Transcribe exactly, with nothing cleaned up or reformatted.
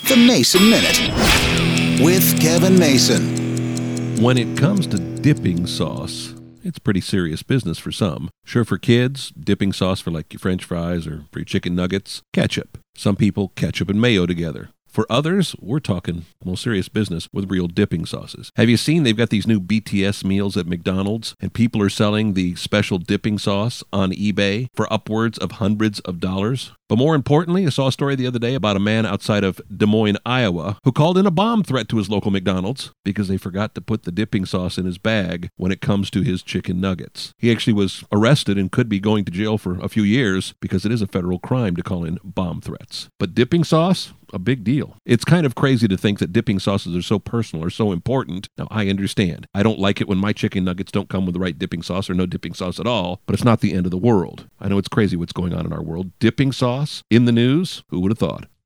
The Mason Minute with Kevin Mason. When it comes to dipping sauce, it's pretty serious business for some. Sure, for kids, dipping sauce for like your French fries or for your chicken nuggets, ketchup. Some people, ketchup and mayo together. For others, we're talking more serious business with real dipping sauces. Have you seen they've got these new B T S meals at McDonald's, and people are selling the special dipping sauce on eBay for upwards of hundreds of dollars? But more importantly, I saw a story the other day about a man outside of Des Moines, Iowa, who called in a bomb threat to his local McDonald's because they forgot to put the dipping sauce in his bag when it comes to his chicken nuggets. He actually was arrested and could be going to jail for a few years because it is a federal crime to call in bomb threats. But dipping sauce? A big deal. It's kind of crazy to think that dipping sauces are so personal or so important. Now, I understand. I don't like it when my chicken nuggets don't come with the right dipping sauce or no dipping sauce at all, but it's not the end of the world. I know it's crazy what's going on in our world. Dipping sauce in the news? Who would have thought?